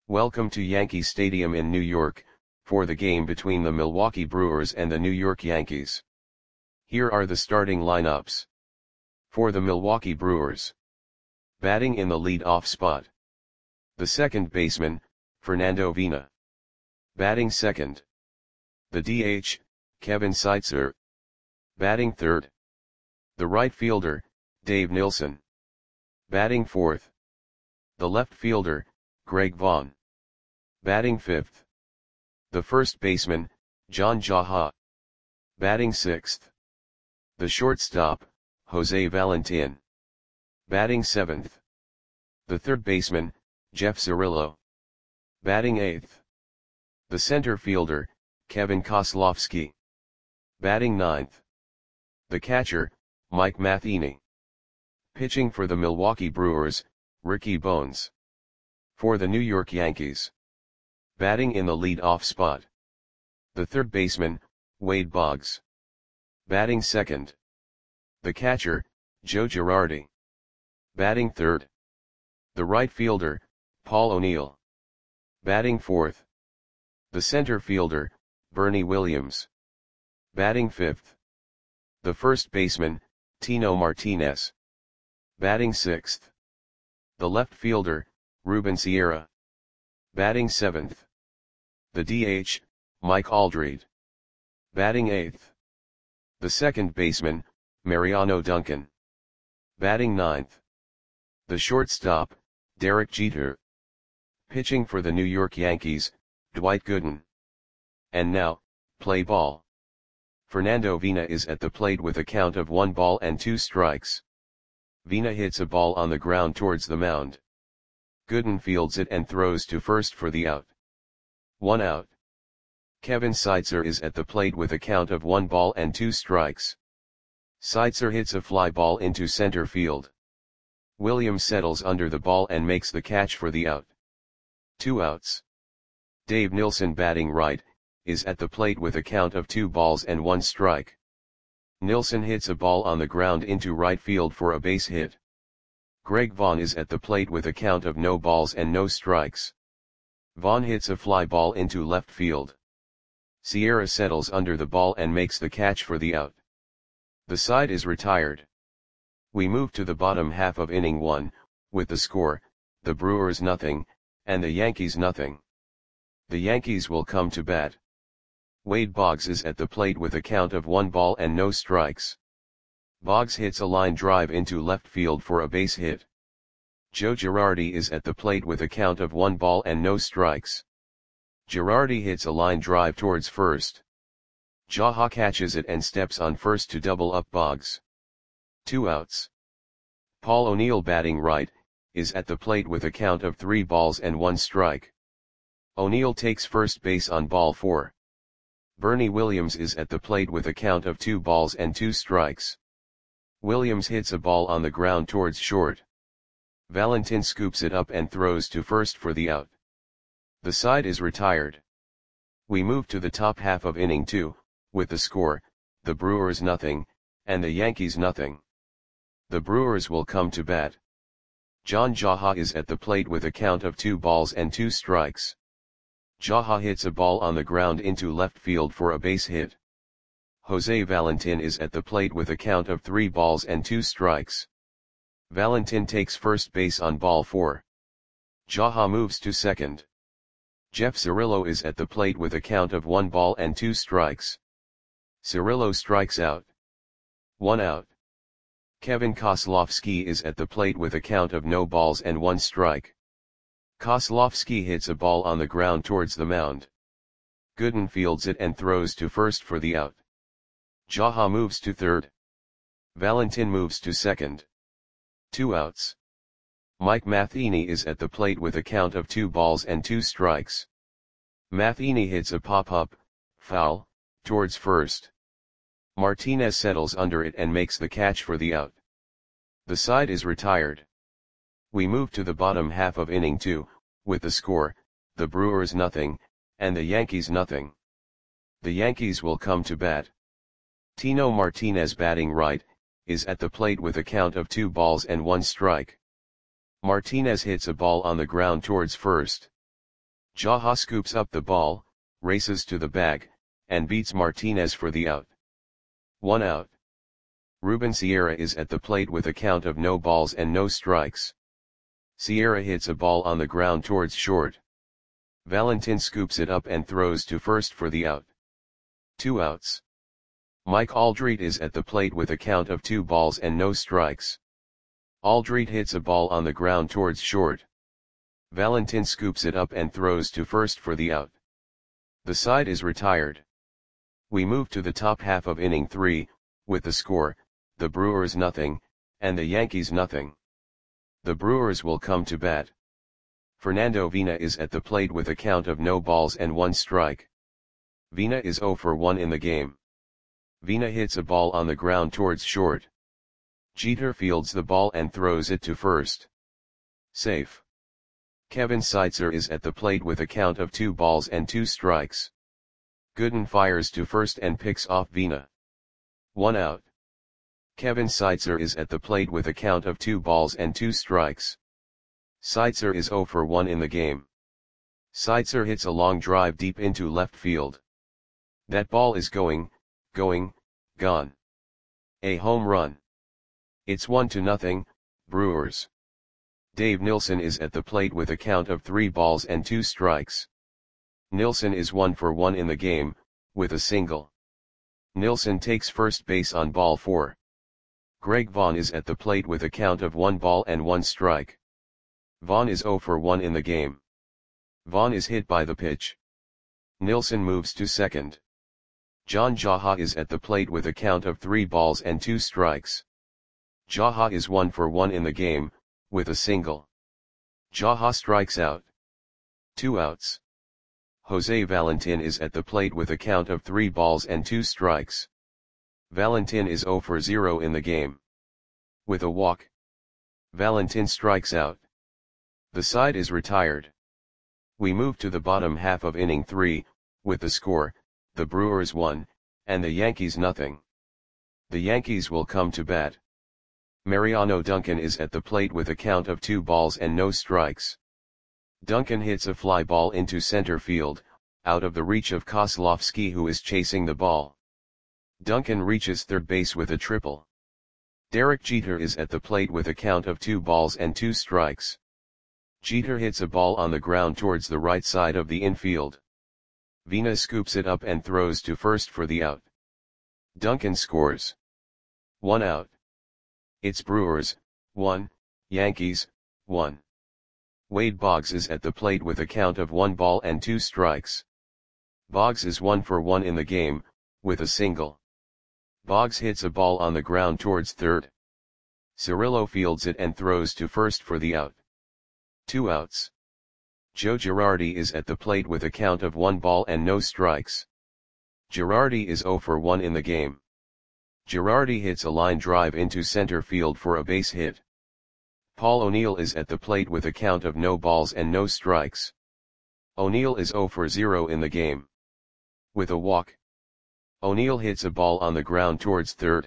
Welcome to Yankee Stadium in New York, for the game between the Milwaukee Brewers and the New York Yankees. Here are the starting lineups. For the Milwaukee Brewers. Batting in the lead-off spot. The second baseman, Fernando Vina. Batting second. The DH, Kevin Seitzer. Batting third. The right fielder, Dave Nilsson. Batting fourth. The left fielder, Greg Vaughn. Batting fifth. The first baseman, John Jaha. Batting sixth. The shortstop, Jose Valentin. Batting seventh. The third baseman, Jeff Cirillo. Batting eighth. The center fielder, Kevin Kozlowski. Batting ninth. The catcher, Mike Matheny. Pitching for the Milwaukee Brewers, Ricky Bones. For the New York Yankees. Batting in the lead-off spot. The third baseman, Wade Boggs. Batting second. The catcher, Joe Girardi. Batting third. The right fielder, Paul O'Neill. Batting fourth. The center fielder, Bernie Williams. Batting fifth. The first baseman, Tino Martinez. Batting sixth. The left fielder, Ruben Sierra. Batting seventh. The DH, Mike Aldred. Batting eighth. The second baseman, Mariano Duncan. Batting ninth. The shortstop, Derek Jeter. Pitching for the New York Yankees, Dwight Gooden. And now, play ball. Fernando Vina is at the plate with a count of 1-2 Vina hits a ball on the ground towards the mound. Gooden fields it and throws to first for the out. 1 out. Kevin Seitzer is at the plate with a count of 1-2. Seitzer hits a fly ball into center field. Williams settles under the ball and makes the catch for the out. 2 outs. Dave Nilsson, batting right, is at the plate with a count of 2-1. Nilsson hits a ball on the ground into right field for a base hit. Greg Vaughn is at the plate with a count of 0-0. Vaughn hits a fly ball into left field. Sierra settles under the ball and makes the catch for the out. The side is retired. We move to the bottom half of inning 1, with the score, the Brewers 0, and the Yankees 0. The Yankees will come to bat. Wade Boggs is at the plate with a count of 1-0. Boggs hits a line drive into left field for a base hit. Joe Girardi is at the plate with a count of 1-0. Girardi hits a line drive towards first. Jaha catches it and steps on first to double up Boggs. 2 outs. Paul O'Neill, batting right, is at the plate with a count of 3-1. O'Neill takes first base on ball 4. Bernie Williams is at the plate with a count of 2-2. Williams hits a ball on the ground towards short. Valentin scoops it up and throws to first for the out. The side is retired. We move to the top half of inning 2, with the score, the Brewers 0, and the Yankees 0. The Brewers will come to bat. John Jaha is at the plate with a count of 2-2. Jaha hits a ball on the ground into left field for a base hit. Jose Valentin is at the plate with a count of 3-2. Valentin takes first base on ball 4. Jaha moves to second. Jeff Cirillo is at the plate with a count of 1-2. Cirillo strikes out. 1 out. Kevin Kozlowski is at the plate with a count of 0-1. Kozlowski hits a ball on the ground towards the mound. Gooden fields it and throws to first for the out. Jaha moves to third. Valentin moves to second. 2 outs. Mike Matheny is at the plate with a count of 2-2. Matheny hits a pop-up, foul, towards first. Martinez settles under it and makes the catch for the out. The side is retired. We move to the bottom half of inning 2, with the score, the Brewers 0, and the Yankees 0. The Yankees will come to bat. Tino Martinez, batting right, is at the plate with a count of 2-1. Martinez hits a ball on the ground towards first. Jaha scoops up the ball, races to the bag, and beats Martinez for the out. 1 out. Ruben Sierra is at the plate with a count of no balls and no strikes. Sierra hits a ball on the ground towards short. Valentin scoops it up and throws to first for the out. 2 outs. Mike Aldrete is at the plate with a count of 2 balls and no strikes. Aldrete hits a ball on the ground towards short. Valentin scoops it up and throws to first for the out. The side is retired. We move to the top half of inning 3, with the score, the Brewers nothing, and the Yankees nothing. The Brewers will come to bat. Fernando Vina is at the plate with a count of no balls and 1 strike. Vina is 0 for 1 in the game. Vina hits a ball on the ground towards short. Jeter fields the ball and throws it to first. Safe. Kevin Seitzer is at the plate with a count of 2 balls and 2 strikes. Gooden fires to first and picks off Vina. 1 out. Kevin Seitzer is at the plate with a count of 2 balls and 2 strikes. Seitzer is 0 for 1 in the game. Seitzer hits a long drive deep into left field. That ball is going, gone. A home run. It's 1-0, Brewers. Dave Nilsson is at the plate with a count of 3 balls and 2 strikes. Nilsson is 1 for 1 in the game, with a single. Nilsson takes first base on ball 4. Greg Vaughn is at the plate with a count of 1 ball and 1 strike. Vaughn is 0 for 1 in the game. Vaughn is hit by the pitch. Nilsson moves to second. John Jaha is at the plate with a count of 3 balls and 2 strikes. Jaha is 1 for 1 in the game, with a single. Jaha strikes out. 2 outs. Jose Valentin is at the plate with a count of 3 balls and 2 strikes. Valentin is 0 for 0 in the game. With a walk, Valentin strikes out. The side is retired. We move to the bottom half of inning 3, with the score, the Brewers 1, and the Yankees nothing. The Yankees will come to bat. Mariano Duncan is at the plate with a count of 2 balls and no strikes. Duncan hits a fly ball into center field, out of the reach of Kozlowski, who is chasing the ball. Duncan reaches third base with a triple. Derek Jeter is at the plate with a count of 2 balls and 2 strikes. Jeter hits a ball on the ground towards the right side of the infield. Vina scoops it up and throws to first for the out. Duncan scores. 1 out. It's Brewers, 1, Yankees, 1. Wade Boggs is at the plate with a count of 1 ball and 2 strikes. Boggs is 1 for 1 in the game, with a single. Boggs hits a ball on the ground towards third. Cirillo fields it and throws to first for the out. 2 outs. Joe Girardi is at the plate with a count of 1 ball and no strikes. Girardi is 0 for 1 in the game. Girardi hits a line drive into center field for a base hit. Paul O'Neill is at the plate with a count of no balls and no strikes. O'Neill is 0 for 0 in the game. With a walk, O'Neill hits a ball on the ground towards third.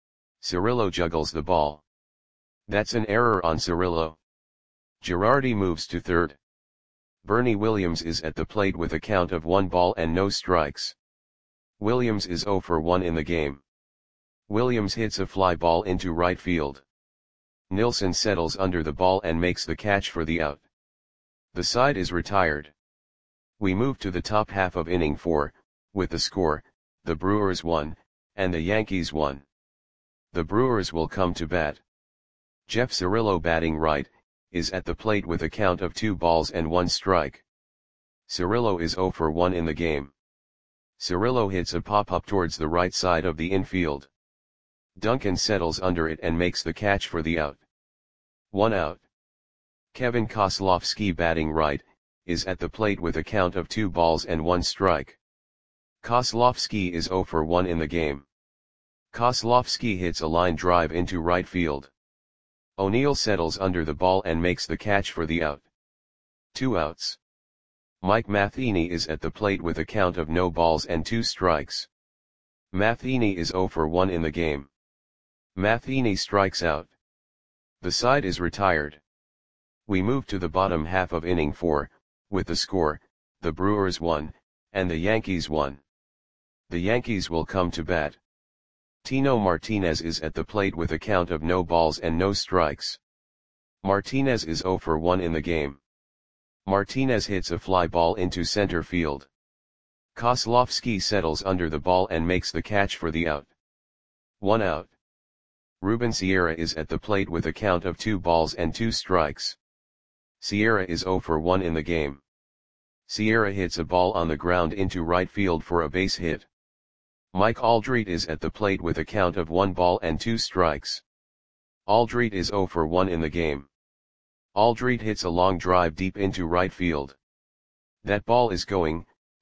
Cirillo juggles the ball. That's an error on Cirillo. Girardi moves to third. Bernie Williams is at the plate with a count of 1 ball and no strikes. Williams is 0 for 1 in the game. Williams hits a fly ball into right field. Nilsson settles under the ball and makes the catch for the out. The side is retired. We move to the top half of inning 4, with the score, the Brewers 1, and the Yankees 1. The Brewers will come to bat. Jeff Cirillo, batting right, is at the plate with a count of 2 balls and 1 strike. Cirillo is 0 for 1 in the game. Cirillo hits a pop-up towards the right side of the infield. Duncan settles under it and makes the catch for the out. 1 out. Kevin Kozlowski, batting right, is at the plate with a count of 2 balls and 1 strike. Kozlowski is 0 for 1 in the game. Kozlowski hits a line drive into right field. O'Neill settles under the ball and makes the catch for the out. 2 outs. Mike Matheny is at the plate with a count of no balls and 2 strikes. Matheny is 0 for 1 in the game. Matheny strikes out. The side is retired. We move to the bottom half of inning 4, with the score, the Brewers 1, and the Yankees 1. The Yankees will come to bat. Tino Martinez is at the plate with a count of no balls and no strikes. Martinez is 0 for 1 in the game. Martinez hits a fly ball into center field. Kozlowski settles under the ball and makes the catch for the out. 1 out. Ruben Sierra is at the plate with a count of 2 balls and 2 strikes. Sierra is 0 for 1 in the game. Sierra hits a ball on the ground into right field for a base hit. Mike Aldrete is at the plate with a count of 1 ball and 2 strikes. Aldrete is 0 for 1 in the game. Aldrete hits a long drive deep into right field. That ball is gone.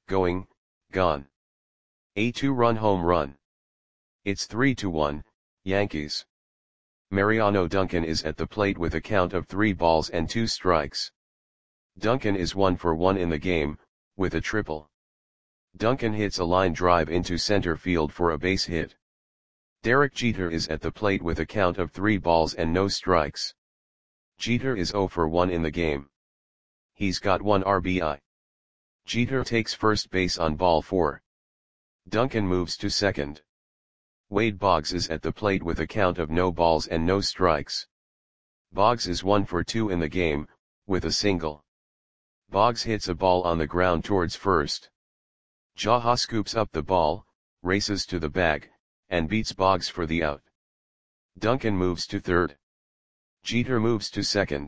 A 2-run home run. It's 3-1, Yankees. Mariano Duncan is at the plate with a count of 3 balls and 2 strikes. Duncan is 1 for 1 in the game, with a triple. Duncan hits a line drive into center field for a base hit. Derek Jeter is at the plate with a count of 3 balls and no strikes. Jeter is 0 for 1 in the game. He's got 1 RBI. Jeter takes first base on ball 4. Duncan moves to second. Wade Boggs is at the plate with a count of no balls and no strikes. Boggs is 1 for 2 in the game, with a single. Boggs hits a ball on the ground towards first. Jaha scoops up the ball, races to the bag, and beats Boggs for the out. Duncan moves to third. Jeter moves to second.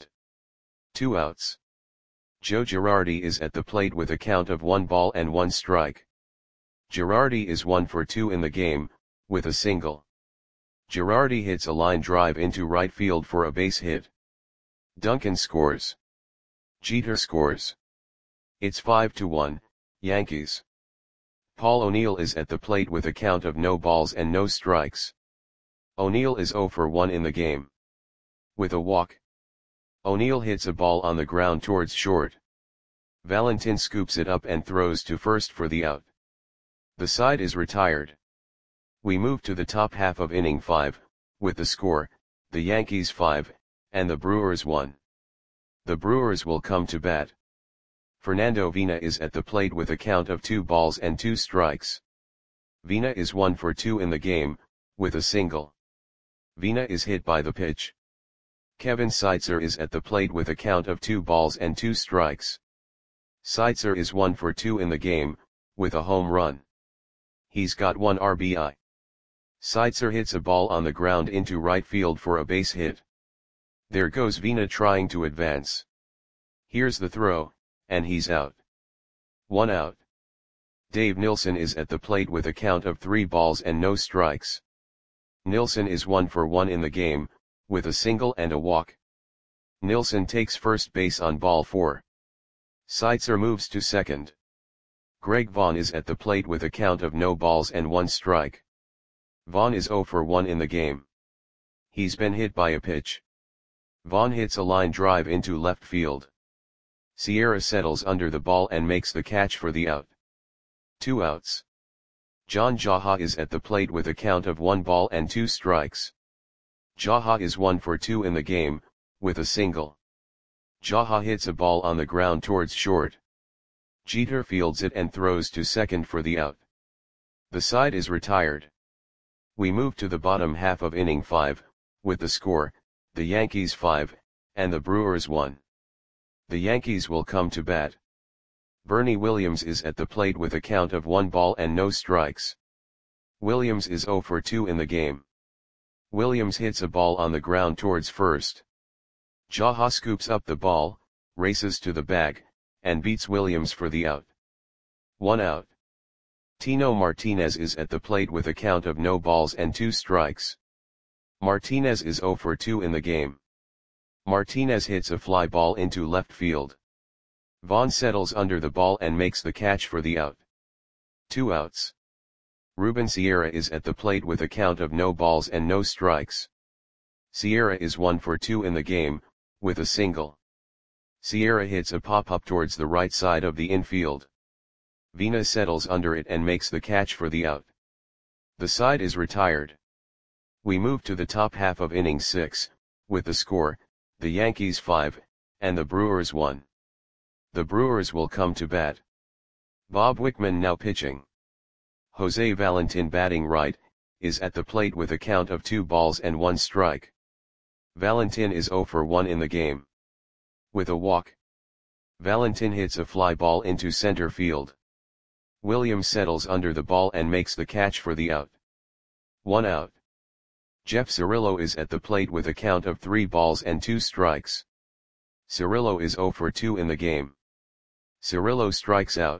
2 outs. Joe Girardi is at the plate with a count of 1 ball and 1 strike. Girardi is 1 for 2 in the game, with a single. Girardi hits a line drive into right field for a base hit. Duncan scores. Jeter scores. It's 5-1, Yankees. Paul O'Neill is at the plate with a count of no balls and no strikes. O'Neill is 0 for 1 in the game. With a walk. O'Neill hits a ball on the ground towards short. Valentin scoops it up and throws to first for the out. The side is retired. We move to the top half of inning 5, with the score, the Yankees 5, and the Brewers 1. The Brewers will come to bat. Fernando Vina is at the plate with a count of 2 balls and 2 strikes. Vina is 1 for 2 in the game, with a single. Vina is hit by the pitch. Kevin Seitzer is at the plate with a count of 2 balls and 2 strikes. Seitzer is 1 for 2 in the game, with a home run. He's got 1 RBI. Seitzer hits a ball on the ground into right field for a base hit. There goes Vina trying to advance. Here's the throw, and he's out. 1 out. Dave Nilsson is at the plate with a count of 3 balls and no strikes. Nilsson is 1 for 1 in the game, with a single and a walk. Nilsson takes first base on ball 4. Seitzer moves to second. Greg Vaughn is at the plate with a count of no balls and 1 strike. Vaughn is 0 for 1 in the game. He's been hit by a pitch. Vaughn hits a line drive into left field. Sierra settles under the ball and makes the catch for the out. 2 outs. John Jaha is at the plate with a count of 1 ball and 2 strikes. Jaha is 1 for 2 in the game, with a single. Jaha hits a ball on the ground towards short. Jeter fields it and throws to second for the out. The side is retired. We move to the bottom half of inning 5, with the score, the Yankees 5, and the Brewers 1. The Yankees will come to bat. Bernie Williams is at the plate with a count of 1 ball and no strikes. Williams is 0 for 2 in the game. Williams hits a ball on the ground towards first. Jaha scoops up the ball, races to the bag, and beats Williams for the out. 1 out. Tino Martinez is at the plate with a count of no balls and 2 strikes. Martinez is 0 for 2 in the game. Martinez hits a fly ball into left field. Vaughn settles under the ball and makes the catch for the out. 2 outs. Ruben Sierra is at the plate with a count of no balls and no strikes. Sierra is 1 for 2 in the game, with a single. Sierra hits a pop-up towards the right side of the infield. Vina settles under it and makes the catch for the out. The side is retired. We move to the top half of inning 6, with the score, the Yankees 5, and the Brewers 1. The Brewers will come to bat. Bob Wickman now pitching. Jose Valentin batting right, is at the plate with a count of 2 balls and 1 strike. Valentin is 0 for 1 in the game. With a walk, Valentin hits a fly ball into center field. Williams settles under the ball and makes the catch for the out. 1 out. Jeff Cirillo is at the plate with a count of 3 balls and 2 strikes. Cirillo is 0 for 2 in the game. Cirillo strikes out.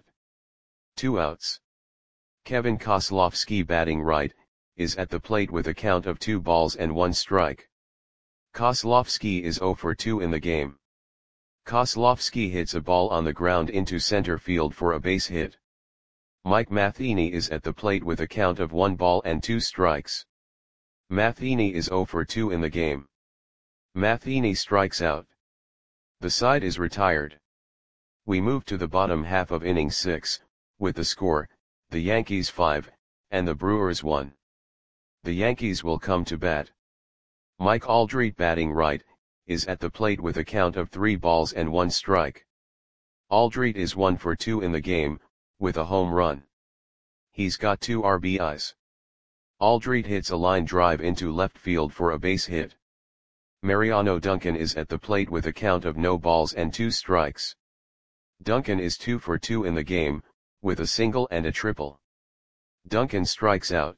2 outs. Kevin Kozlowski batting right, is at the plate with a count of 2 balls and 1 strike. Kozlowski is 0 for 2 in the game. Kozlowski hits a ball on the ground into center field for a base hit. Mike Matheny is at the plate with a count of 1 ball and 2 strikes. Matheny is 0 for 2 in the game. Matheny strikes out. The side is retired. We move to the bottom half of inning 6, with the score, the Yankees 5, and the Brewers 1. The Yankees will come to bat. Mike Aldrete batting right, is at the plate with a count of 3 balls and 1 strike. Aldrete is 1 for 2 in the game, with a home run. He's got 2 RBIs. Aldrete hits a line drive into left field for a base hit. Mariano Duncan is at the plate with a count of no balls and 2 strikes. Duncan is 2 for 2 in the game, with a single and a triple. Duncan strikes out.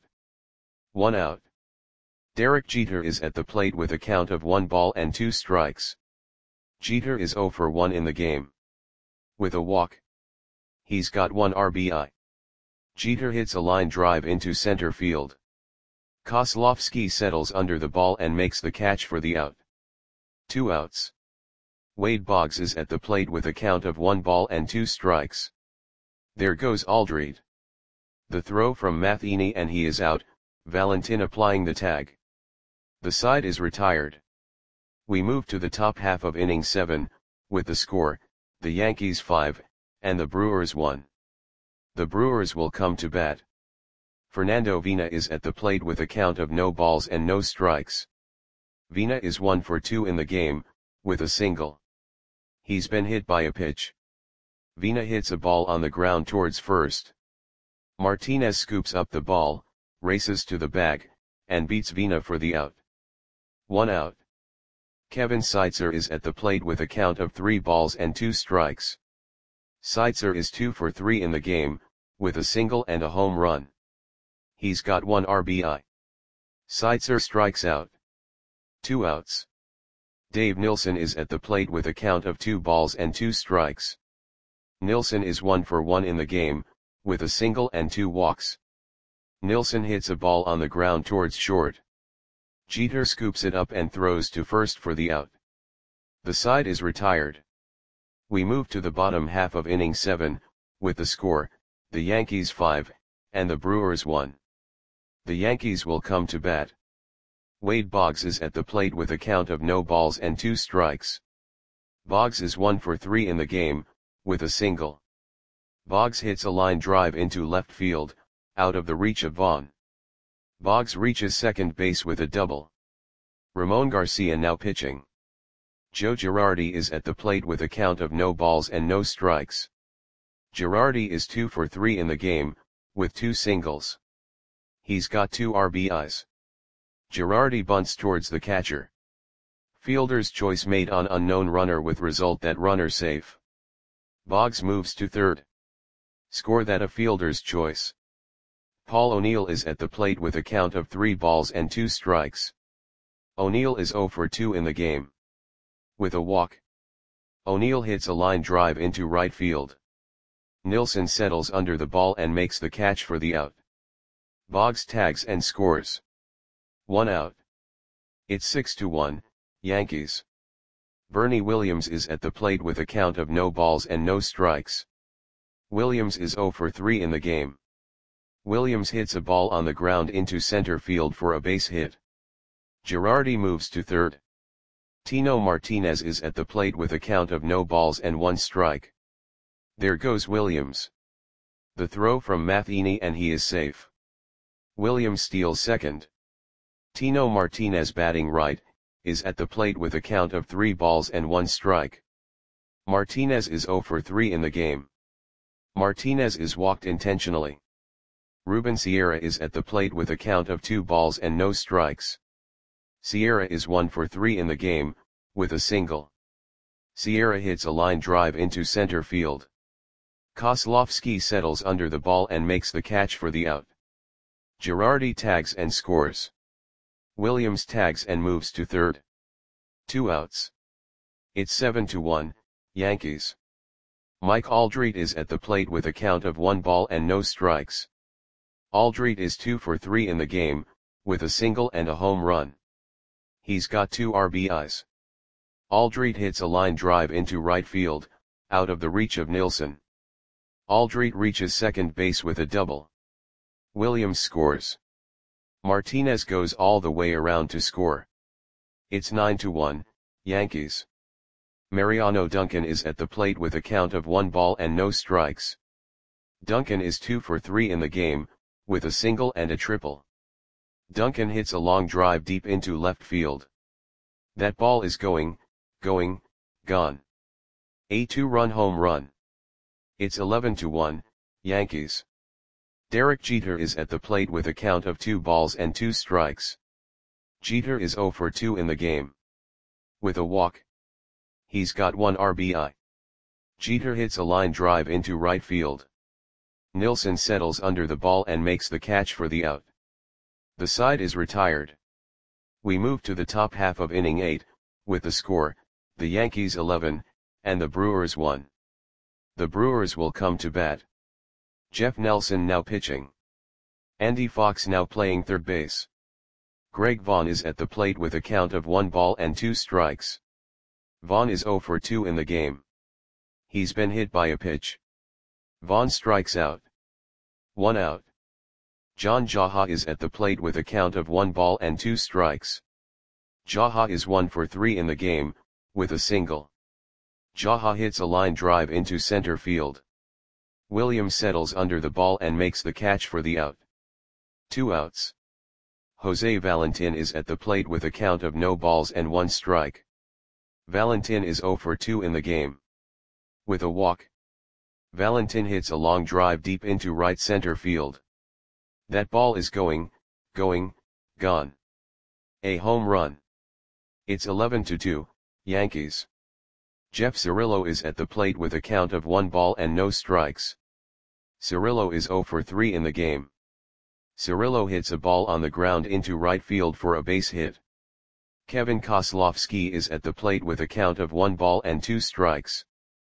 1 out. Derek Jeter is at the plate with a count of 1 ball and 2 strikes. Jeter is 0 for 1 in the game. With a walk, he's got 1 RBI. Jeter hits a line drive into center field. Kozlowski settles under the ball and makes the catch for the out. 2 outs. Wade Boggs is at the plate with a count of 1 ball and 2 strikes. There goes Aldrete. The throw from Matheny and he is out, Valentin applying the tag. The side is retired. We move to the top half of inning 7, with the score, the Yankees 5, and the Brewers 1. The Brewers will come to bat. Fernando Vina is at the plate with a count of no balls and no strikes. Vina is 1 for 2 in the game, with a single. He's been hit by a pitch. Vina hits a ball on the ground towards first. Martinez scoops up the ball, races to the bag, and beats Vina for the out. 1 out. Kevin Seitzer is at the plate with a count of 3 balls and 2 strikes. Seitzer is 2 for 3 in the game, with a single and a home run. He's got 1 RBI. Seitzer strikes out. 2 outs. Dave Nilsson is at the plate with a count of 2 balls and 2 strikes. Nilsson is 1 for 1 in the game, with a single and 2 walks. Nilsson hits a ball on the ground towards short. Jeter scoops it up and throws to first for the out. The side is retired. We move to the bottom half of inning 7, with the score, the Yankees 5, and the Brewers 1. The Yankees will come to bat. Wade Boggs is at the plate with a count of no balls and 2 strikes. Boggs is 1 for 3 in the game, with a single. Boggs hits a line drive into left field, out of the reach of Vaughn. Boggs reaches second base with a double. Ramon Garcia now pitching. Joe Girardi is at the plate with a count of no balls and no strikes. Girardi is 2 for 3 in the game, with 2 singles. He's got 2 RBIs. Girardi bunts towards the catcher. Fielder's choice made on unknown runner with result that runner safe. Boggs moves to third. Score that a fielder's choice. Paul O'Neill is at the plate with a count of 3 balls and 2 strikes. O'Neill is 0 for 2 in the game. With a walk, O'Neill hits a line drive into right field. Nilsson settles under the ball and makes the catch for the out. Boggs tags and scores. 1 out. It's 6-1, Yankees. Bernie Williams is at the plate with a count of no balls and no strikes. Williams is 0 for 3 in the game. Williams hits a ball on the ground into center field for a base hit. Girardi moves to third. Tino Martinez is at the plate with a count of no balls and 1 strike. There goes Williams. The throw from Matheny and he is safe. Williams steals second. Tino Martinez batting right, is at the plate with a count of 3 balls and 1 strike. Martinez is 0 for 3 in the game. Martinez is walked intentionally. Ruben Sierra is at the plate with a count of 2 balls and no strikes. Sierra is 1 for 3 in the game, with a single. Sierra hits a line drive into center field. Kozlowski settles under the ball and makes the catch for the out. Girardi tags and scores. Williams tags and moves to third. 2 outs. It's 7-1, Yankees. Mike Aldrete is at the plate with a count of 1 ball and no strikes. Aldrete is 2 for 3 in the game, with a single and a home run. He's got 2 RBIs. Aldrete hits a line drive into right field, out of the reach of Nilsson. Aldrete reaches second base with a double. Williams scores. Martinez goes all the way around to score. It's 9-1, Yankees. Mariano Duncan is at the plate with a count of 1 ball and no strikes. Duncan is 2 for 3 in the game, with a single and a triple. Duncan hits a long drive deep into left field. That ball is gone. A 2-run home run. It's 11-1, Yankees. Derek Jeter is at the plate with a count of 2 balls and 2 strikes. Jeter is 0 for 2 in the game. With a walk. He's got 1 RBI. Jeter hits a line drive into right field. Nilsson settles under the ball and makes the catch for the out. The side is retired. We move to the top half of inning 8, with the score, the Yankees 11, and the Brewers 1. The Brewers will come to bat. Jeff Nelson now pitching. Andy Fox now playing third base. Greg Vaughn is at the plate with a count of 1 ball and 2 strikes. Vaughn is 0 for 2 in the game. He's been hit by a pitch. Vaughn strikes out. 1 out. John Jaha is at the plate with a count of 1 ball and 2 strikes. Jaha is 1 for 3 in the game, with a single. Jaha hits a line drive into center field. Williams settles under the ball and makes the catch for the out. 2 outs. Jose Valentin is at the plate with a count of no balls and 1 strike. Valentin is 0 for 2 in the game. With a walk. Valentin hits a long drive deep into right center field. That ball is gone. A home run. It's 11-2, Yankees. Jeff Cirillo is at the plate with a count of 1 ball and no strikes. Cirillo is 0 for 3 in the game. Cirillo hits a ball on the ground into right field for a base hit. Kevin Kozlowski is at the plate with a count of 1 ball and 2 strikes.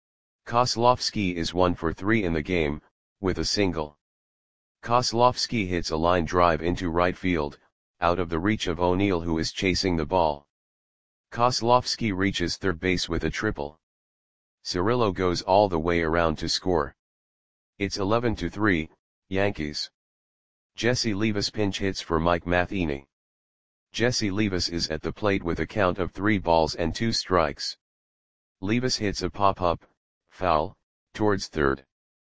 Kozlowski is 1 for 3 in the game, with a single. Kozlowski hits a line drive into right field, out of the reach of O'Neill who is chasing the ball. Kozlowski reaches third base with a triple. Cirillo goes all the way around to score. It's 11-3, Yankees. Jesse Levis pinch hits for Mike Matheny. Jesse Levis is at the plate with a count of 3 balls and 2 strikes. Levis hits a pop-up, foul, towards third.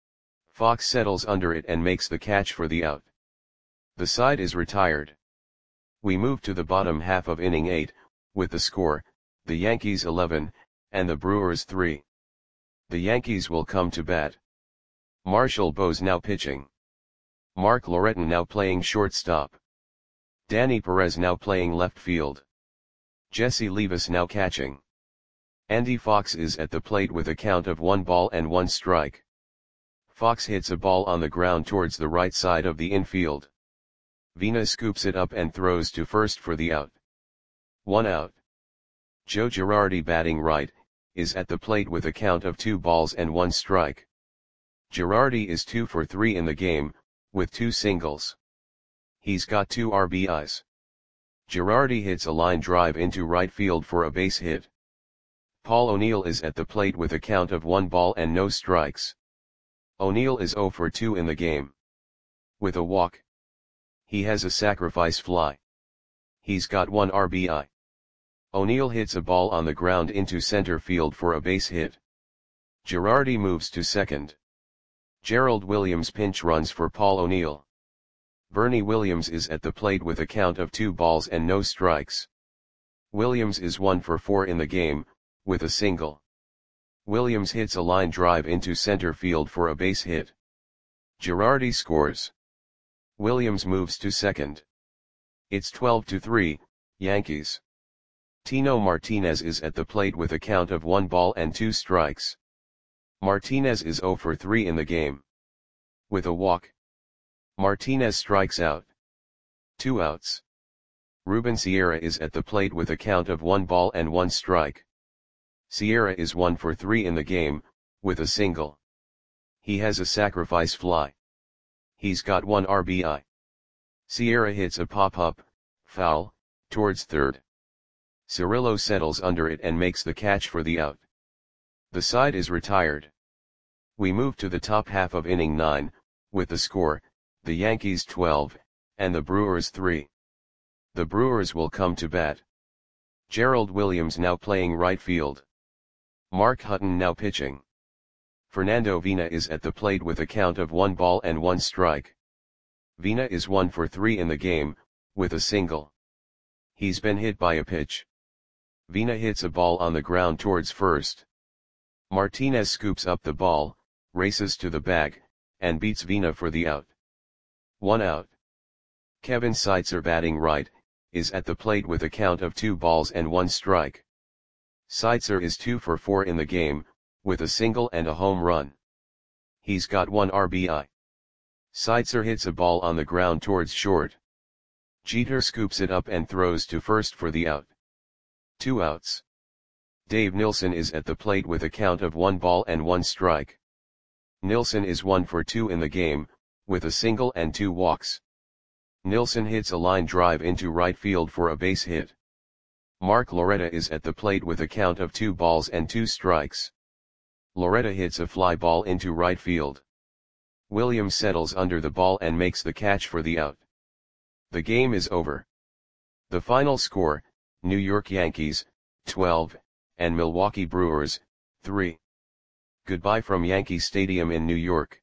Fox settles under it and makes the catch for the out. The side is retired. We move to the bottom half of inning 8, with the score, the Yankees 11, and the Brewers 3. The Yankees will come to bat. Marshall Bose now pitching. Mark Loreton now playing shortstop. Danny Perez now playing left field. Jesse Levis now catching. Andy Fox is at the plate with a count of 1 ball and 1 strike. Fox hits a ball on the ground towards the right side of the infield. Vina scoops it up and throws to first for the out. 1 out. Joe Girardi batting right, is at the plate with a count of 2 balls and 1 strike. Girardi is 2 for 3 in the game, with 2 singles. He's got 2 RBIs. Girardi hits a line drive into right field for a base hit. Paul O'Neill is at the plate with a count of 1 ball and no strikes. O'Neill is 0 for 2 in the game. With a walk. He has a sacrifice fly. He's got 1 RBI. O'Neill hits a ball on the ground into center field for a base hit. Girardi moves to second. Gerald Williams pinch runs for Paul O'Neill. Bernie Williams is at the plate with a count of 2 balls and no strikes. Williams is 1 for 4 in the game, with a single. Williams hits a line drive into center field for a base hit. Girardi scores. Williams moves to second. It's 12-3, Yankees. Tino Martinez is at the plate with a count of 1 ball and 2 strikes. Martinez is 0 for 3 in the game. With a walk, Martinez strikes out. 2 outs. Ruben Sierra is at the plate with a count of 1 ball and 1 strike. Sierra is 1 for 3 in the game, with a single. He has a sacrifice fly. He's got 1 RBI. Sierra hits a pop-up, foul, towards third. Cirillo settles under it and makes the catch for the out. The side is retired. We move to the top half of inning 9, with the score, the Yankees 12, and the Brewers 3. The Brewers will come to bat. Gerald Williams now playing right field. Mark Hutton now pitching. Fernando Vina is at the plate with a count of 1 ball and 1 strike. Vina is 1 for 3 in the game, with a single. He's been hit by a pitch. Vina hits a ball on the ground towards first. Martinez scoops up the ball, races to the bag, and beats Vina for the out. 1 out. Kevin Seitzer batting right, is at the plate with a count of 2 balls and 1 strike. Seitzer is 2 for 4 in the game, with a single and a home run. He's got 1 RBI. Seitzer hits a ball on the ground towards short. Jeter scoops it up and throws to first for the out. 2 outs. Dave Nilsson is at the plate with a count of 1 ball and 1 strike. Nilsson is 1 for 2 in the game, with a single and 2 walks. Nilsson hits a line drive into right field for a base hit. Mark Loretta is at the plate with a count of 2 balls and 2 strikes. Loretta hits a fly ball into right field. Williams settles under the ball and makes the catch for the out. The game is over. The final score, New York Yankees, 12, and Milwaukee Brewers, 3. Goodbye from Yankee Stadium in New York.